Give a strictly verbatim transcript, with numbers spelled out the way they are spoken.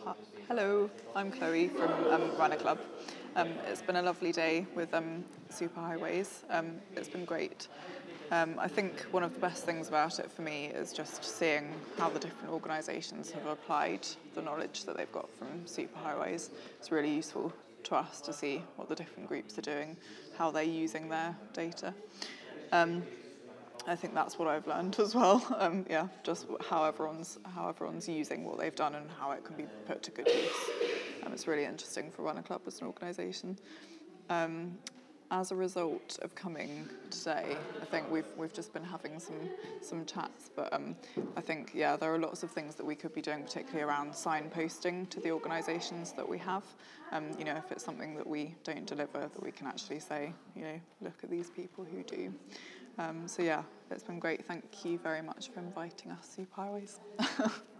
Hi- Hello, I'm Chloe from um, Runner Club. Um, it's been a lovely day with um, Superhighways. Um, it's been great. Um, I think one of the best things about it for me is just seeing how the different organisations have applied the knowledge that they've got from Superhighways. It's really useful to us to see what the different groups are doing, how they're using their data. Um, I think that's what I've learned as well. Um, yeah, just how everyone's how everyone's using what they've done and how it can be put to good use. Um, it's really interesting for Runner Club as an organisation. Um, as a result of coming today, I think we've we've just been having some some chats, but um, I think yeah, there are lots of things that we could be doing, particularly around signposting to the organisations that we have. Um, you know, if it's something that we don't deliver, that we can actually say, you know, look at these people who do. Um, so yeah, it's been great. Thank you very much for inviting us, Superhighways.